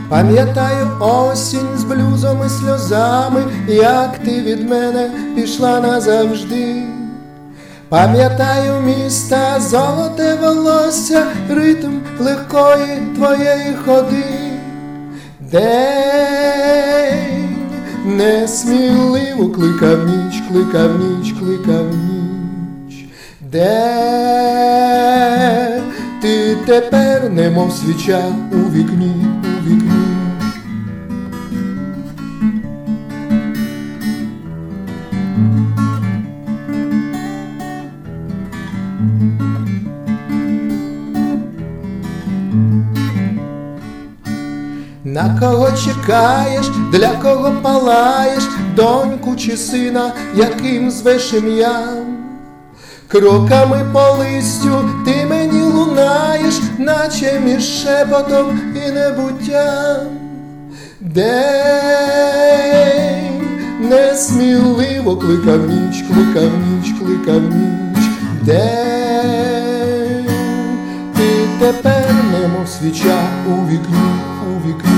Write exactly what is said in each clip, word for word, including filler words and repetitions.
Пам'ятаю осінь з блюзом і сльозами, як ти від мене пішла назавжди. Пам'ятаю міста, золоте волосся, ритм легкої твоєї ходи. День несміливо кликав ніч, кликав ніч, кликав ніч. Де ти тепер, немов свіча у вікні, у вікні. На кого чекаєш, для кого палаєш, доньку чи сина, яким звеш ім'ям? Кроками по листю ти мені лунаєш, наче між шепотом і небуттям. День несміливо кликав ніч, кликав ніч, кликав ніч. День ти тепер, немов свіча у вікні, у вікні.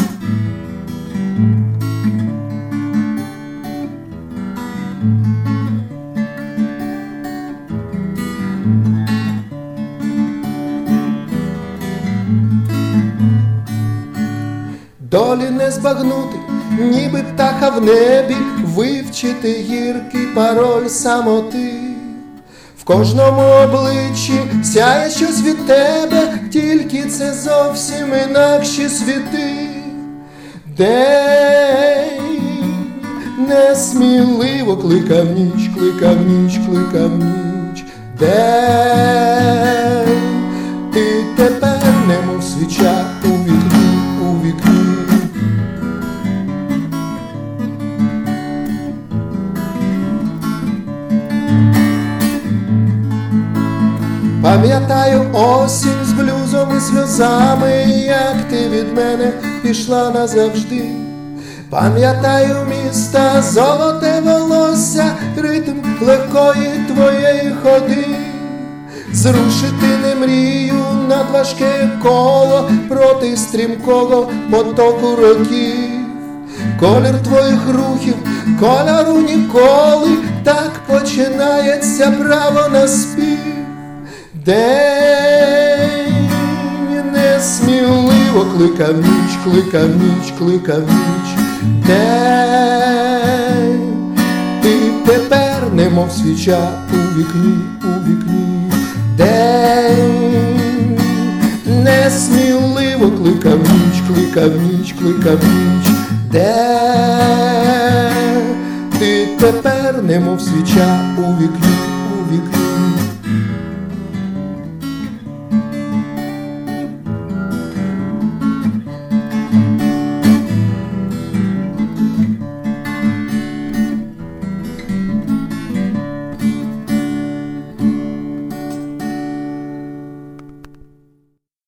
Долі не збагнути, ніби птаха в небі, вивчити гіркий пароль самоти. В кожному обличчі сяє щось від тебе, тільки це зовсім інакші світи. День несміливо кликав ніч, кликав ніч, кликав ніч. День ти тепер, немов свіча у вікні, у вікні. Пам'ятаю осінь з блюзом і сльозами, як ти від мене пішла назавжди. Пам'ятаю міста, золоте волосся, ритм легкої твоєї ходи. Зрушити не мрію над важке коло проти стрімкого потоку років. Колір твоїх рухів, кольору ніколи, так починається право на спів. День несміливо кликав ніч, кликав ніч, кликав ніч. День ти тепер, немов свіча у вікні, у вікні. День несміливо кликав ніч, кликав ніч, кликав ніч. День ти тепер, немов свіча у вікні, у вікні.